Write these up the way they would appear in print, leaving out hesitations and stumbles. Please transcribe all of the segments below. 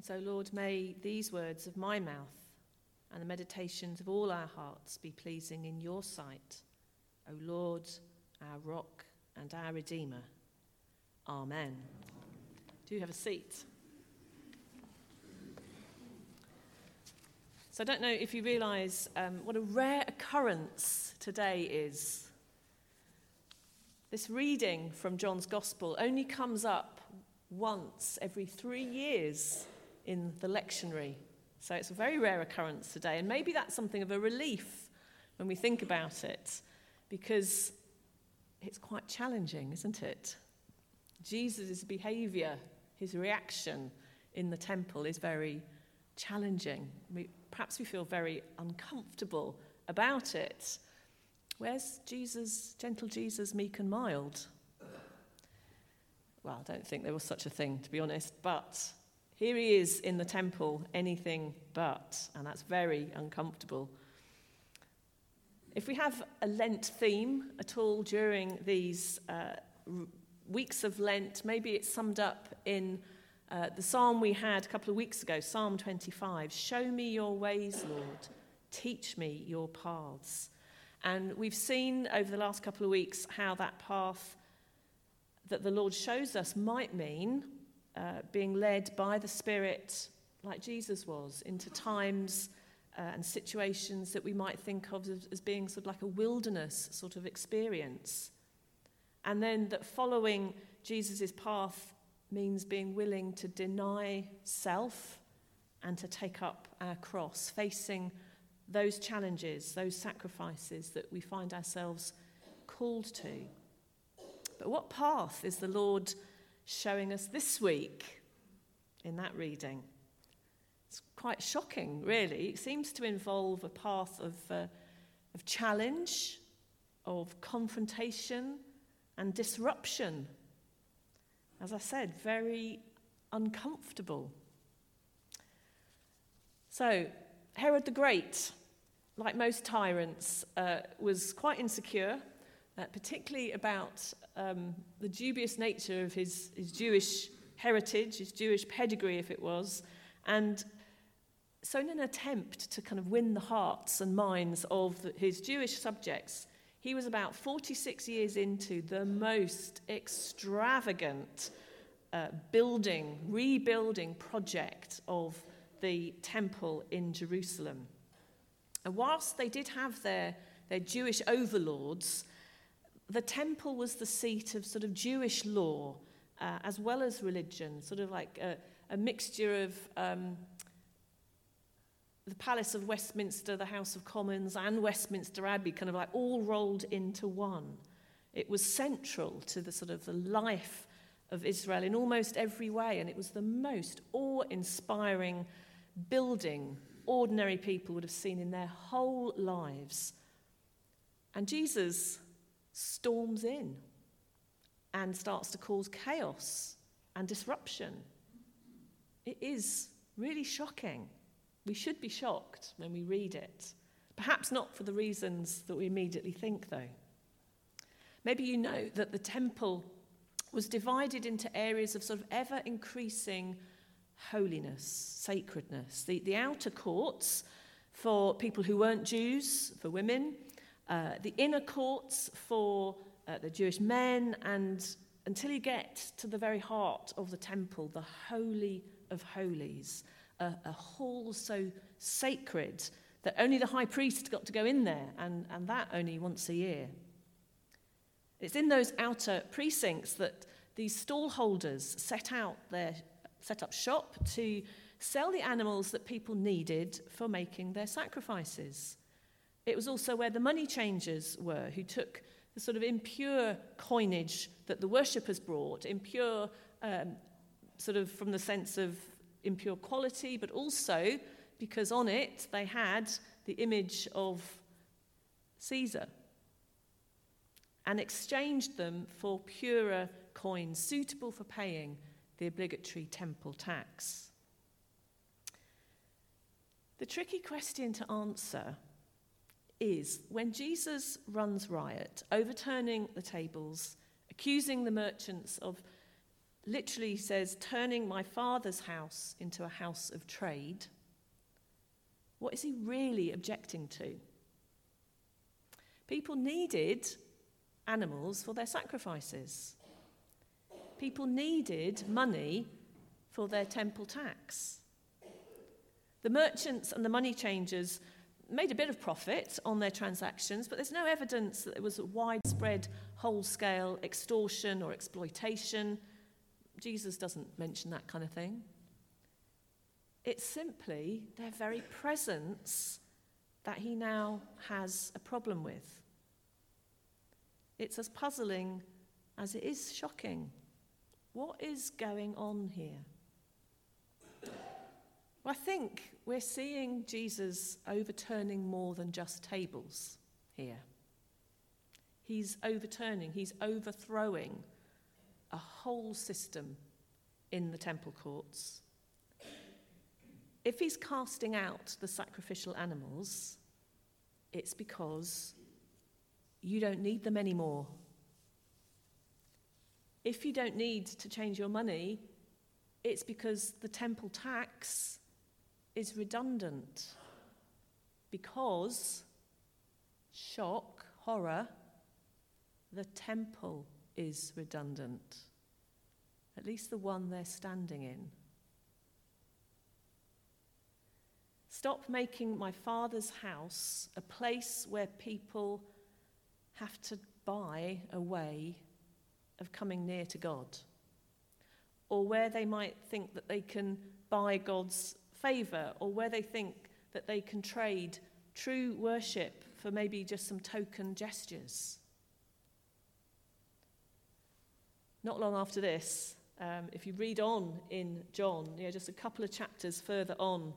So, Lord, may these words of my mouth and the meditations of all our hearts be pleasing in your sight, O Lord, our rock and our Redeemer. Amen. Do have a seat. So I don't know if you realise what a rare occurrence today is. This reading from John's Gospel only comes up once every 3 years in the lectionary. So it's a very rare occurrence today, and maybe that's something of a relief when we think about it, because it's quite challenging, isn't it? Jesus' behaviour, his reaction in the temple is very challenging. Perhaps we feel very uncomfortable about it. Where's Jesus, gentle Jesus, meek and mild? Well, I don't think there was such a thing, to be honest, but here he is in the temple, anything but, and that's very uncomfortable. If we have a Lent theme at all during these weeks of Lent, maybe it's summed up in the psalm we had a couple of weeks ago, Psalm 25. Show me your ways, Lord. Teach me your paths. And we've seen over the last couple of weeks how that path that the Lord shows us might mean being led by the Spirit, like Jesus was, into times and situations that we might think of as being sort of like a wilderness sort of experience. And then that following Jesus' path means being willing to deny self and to take up our cross, facing those challenges, those sacrifices that we find ourselves called to. But what path is the Lord showing us this week in that reading? It's quite shocking, really. It seems to involve a path of challenge, of confrontation and disruption. As I said, very uncomfortable. So, Herod the Great, like most tyrants, was quite insecure, particularly about the dubious nature of his Jewish heritage, his Jewish pedigree, if it was. And so in an attempt to kind of win the hearts and minds of his Jewish subjects, he was about 46 years into the most extravagant rebuilding project of the temple in Jerusalem. And whilst they did have their Jewish overlords, the temple was the seat of sort of Jewish law as well as religion, sort of like a mixture of the Palace of Westminster, the House of Commons, and Westminster Abbey, kind of like all rolled into one. It was central to the sort of the life of Israel in almost every way, and it was the most awe-inspiring building ordinary people would have seen in their whole lives. And Jesus storms in and starts to cause chaos and disruption. It is really shocking. We should be shocked when we read it. Perhaps not for the reasons that we immediately think, though. Maybe you know that the temple was divided into areas of sort of ever-increasing holiness, sacredness. The outer courts for people who weren't Jews, for women, the inner courts for the Jewish men, and until you get to the very heart of the temple, the Holy of Holies, a hall so sacred that only the high priest got to go in there, and that only once a year. It's in those outer precincts that these stallholders set up shop to sell the animals that people needed for making their sacrifices. It was also where the money changers were, who took the sort of impure coinage that the worshippers brought, impure sort of from the sense of impure quality, but also because on it they had the image of Caesar, and exchanged them for purer coins suitable for paying the obligatory temple tax. The tricky question to answer is, when Jesus runs riot, overturning the tables, accusing the merchants of literally says, turning my Father's house into a house of trade. What is he really objecting to? People needed animals for their sacrifices. People needed money for their temple tax. The merchants and the money changers made a bit of profit on their transactions, but there's no evidence that there was a widespread, whole-scale extortion or exploitation. Jesus doesn't mention that kind of thing. It's simply their very presence that he now has a problem with. It's as puzzling as it is shocking. What is going on here? Well, I think we're seeing Jesus overturning more than just tables here. He's overthrowing a whole system in the temple courts. If he's casting out the sacrificial animals, it's because you don't need them anymore. If you don't need to change your money, it's because the temple tax is redundant. Because, shock, horror, the temple is redundant. At least the one they're standing in. Stop making my Father's house a place where people have to buy a way of coming near to God, or where they might think that they can buy God's favour, or where they think that they can trade true worship for maybe just some token gestures. Not long after this, if you read on in John, just a couple of chapters further on,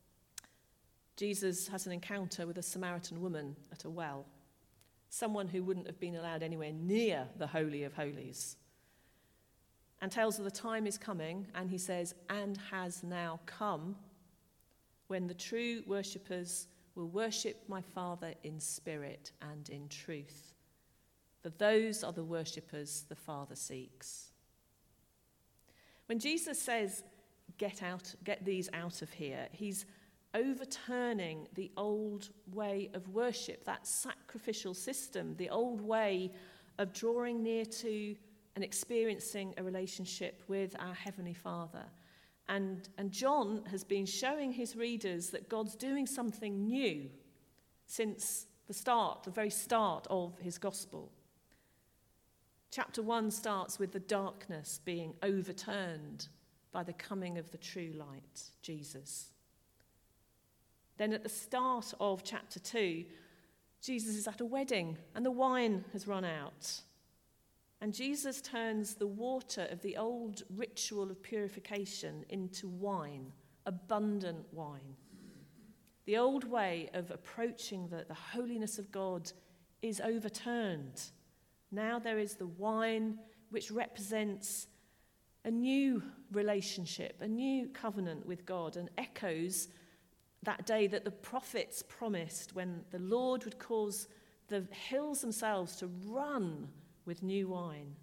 Jesus has an encounter with a Samaritan woman at a well, someone who wouldn't have been allowed anywhere near the Holy of Holies, and tells her the time is coming, and he says, and has now come, when the true worshippers will worship my Father in spirit and in truth. For those are the worshippers the Father seeks. When Jesus says, get these out of here, he's overturning the old way of worship, that sacrificial system, the old way of drawing near to and experiencing a relationship with our Heavenly Father. And John has been showing his readers that God's doing something new since the very start of his gospel. Chapter 1 starts with the darkness being overturned by the coming of the true light, Jesus. Then at the start of chapter 2, Jesus is at a wedding and the wine has run out. And Jesus turns the water of the old ritual of purification into wine, abundant wine. The old way of approaching the holiness of God is overturned. Now there is the wine which represents a new relationship, a new covenant with God, and echoes that day that the prophets promised when the Lord would cause the hills themselves to run with new wine.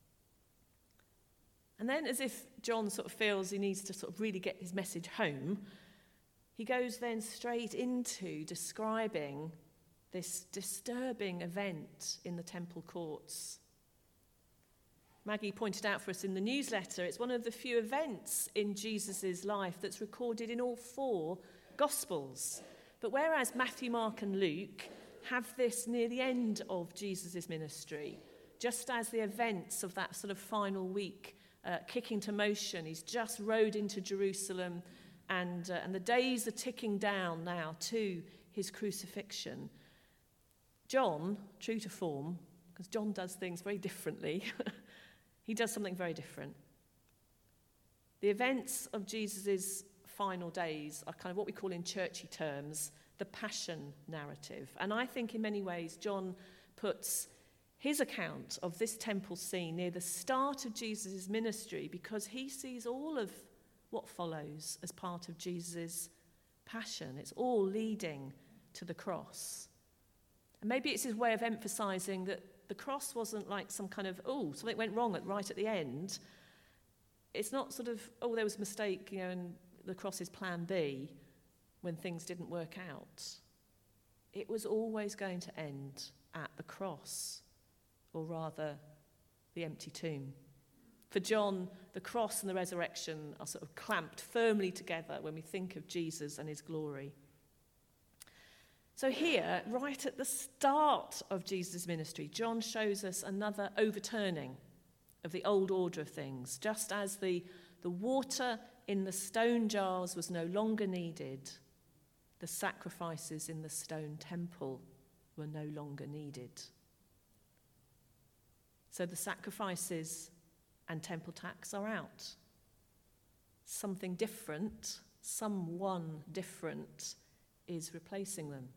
And then, as if John sort of feels he needs to sort of really get his message home, he goes then straight into describing this disturbing event in the temple courts. Maggie pointed out for us in the newsletter, it's one of the few events in Jesus' life that's recorded in all 4 Gospels. But whereas Matthew, Mark and Luke have this near the end of Jesus' ministry, just as the events of that sort of final week kick into motion, he's just rode into Jerusalem and the days are ticking down now to his crucifixion. John, true to form, because John does things very differently, he does something very different. The events of Jesus' final days are kind of what we call in churchy terms the passion narrative. And I think in many ways John puts his account of this temple scene near the start of Jesus' ministry because he sees all of what follows as part of Jesus' passion. It's all leading to the cross. And maybe it's his way of emphasizing that the cross wasn't like some kind of, something went wrong right at the end. it's not sort of, there was a mistake, and the cross is plan B when things didn't work out. It was always going to end at the cross, or rather, the empty tomb. For John, the cross and the resurrection are sort of clamped firmly together when we think of Jesus and his glory. So here, right at the start of Jesus' ministry, John shows us another overturning of the old order of things. Just as the water in the stone jars was no longer needed, the sacrifices in the stone temple were no longer needed. So the sacrifices and temple tax are out. Something different, someone different is replacing them.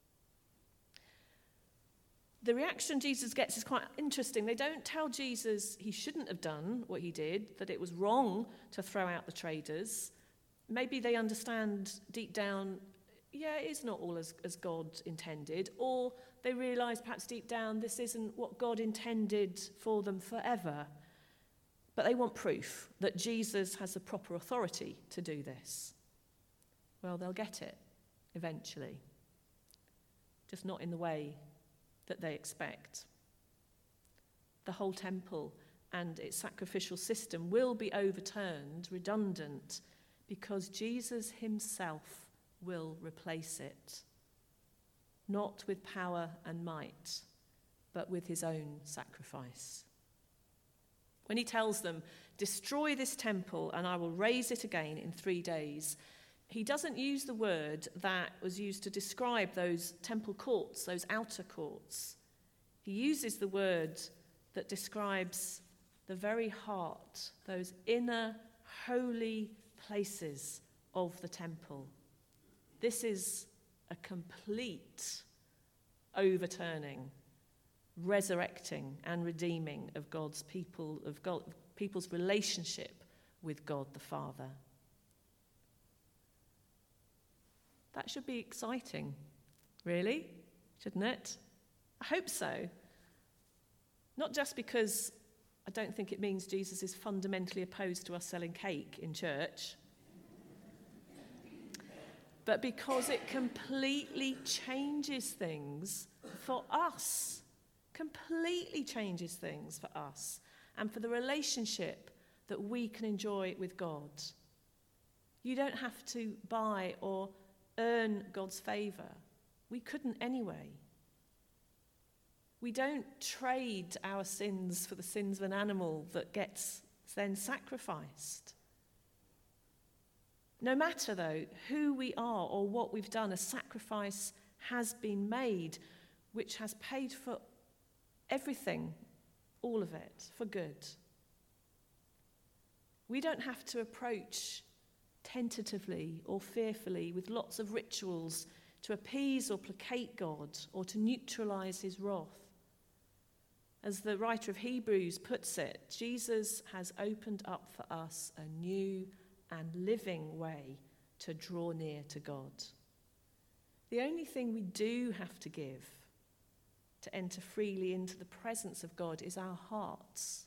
The reaction Jesus gets is quite interesting. They don't tell Jesus he shouldn't have done what he did, that it was wrong to throw out the traders. Maybe they understand deep down, it is not all as God intended, or they realise perhaps deep down this isn't what God intended for them forever. But they want proof that Jesus has the proper authority to do this. Well, they'll get it eventually, just not in the way that they expect. The whole temple and its sacrificial system will be overturned, redundant, because Jesus himself will replace it, not with power and might, but with his own sacrifice. When he tells them, "Destroy this temple and I will raise it again in 3 days," he doesn't use the word that was used to describe those temple courts, those outer courts. He uses the word that describes the very heart, those inner holy places of the temple. This is a complete overturning, resurrecting and redeeming of God's people, of people's relationship with God the Father. That should be exciting, really, shouldn't it? I hope so. Not just because I don't think it means Jesus is fundamentally opposed to us selling cake in church, but because it completely changes things for us. Completely changes things for us and for the relationship that we can enjoy with God. You don't have to buy or earn God's favour. We couldn't anyway. We don't trade our sins for the sins of an animal that gets then sacrificed. No matter, though, who we are or what we've done, a sacrifice has been made which has paid for everything, all of it, for good. We don't have to approach tentatively or fearfully with lots of rituals to appease or placate God or to neutralise his wrath. As the writer of Hebrews puts it, Jesus has opened up for us a new and living way to draw near to God. The only thing we do have to give to enter freely into the presence of God is our hearts.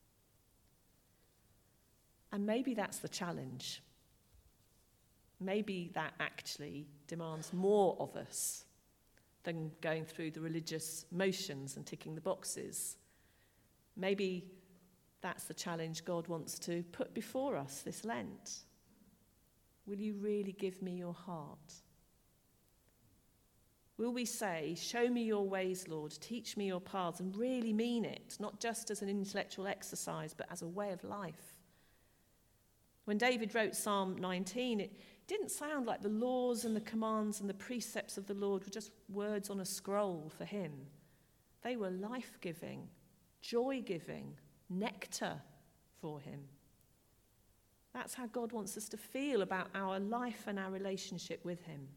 And maybe that's the challenge. Maybe that actually demands more of us than going through the religious motions and ticking the boxes. Maybe that's the challenge God wants to put before us this Lent. Will you really give me your heart? Will we say, "Show me your ways, Lord, teach me your paths," and really mean it, not just as an intellectual exercise, but as a way of life? When David wrote Psalm 19, it didn't sound like the laws and the commands and the precepts of the Lord were just words on a scroll for him. They were life-giving, joy-giving, nectar for him. That's how God wants us to feel about our life and our relationship with him.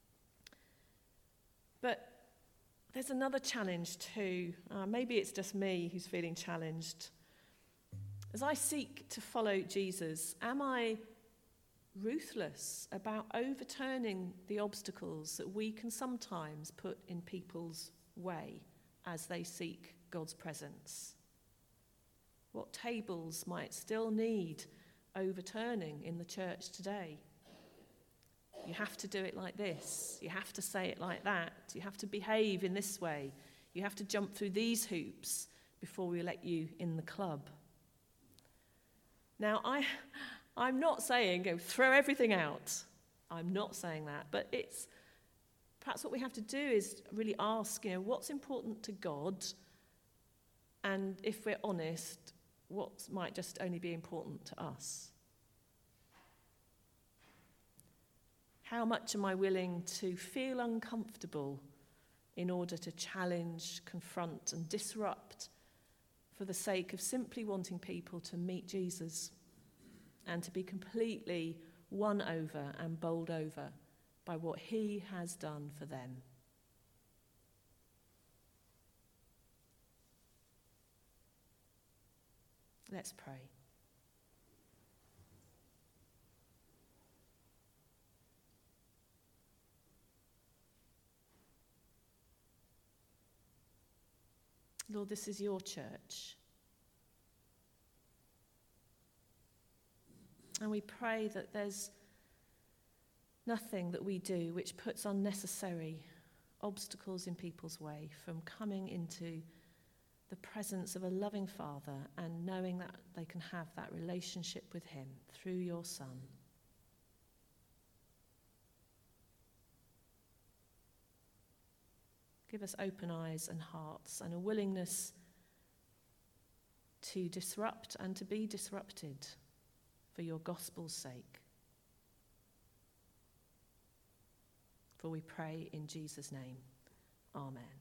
But there's another challenge too. Maybe it's just me who's feeling challenged. As I seek to follow Jesus, am I ruthless about overturning the obstacles that we can sometimes put in people's way as they seek God's presence? What tables might still need overturning in the church today? You have to do it like this. You have to say it like that. You have to behave in this way. You have to jump through these hoops before we let you in the club. Now, I'm not saying go throw everything out. I'm not saying that. But it's perhaps what we have to do is really ask, what's important to God? And if we're honest, what might just only be important to us? How much am I willing to feel uncomfortable in order to challenge, confront, and disrupt for the sake of simply wanting people to meet Jesus and to be completely won over and bowled over by what he has done for them? Let's pray. Lord, this is your church. And we pray that there's nothing that we do which puts unnecessary obstacles in people's way from coming into the presence of a loving Father and knowing that they can have that relationship with him through your Son. Give us open eyes and hearts and a willingness to disrupt and to be disrupted for your gospel's sake. For we pray in Jesus' name. Amen.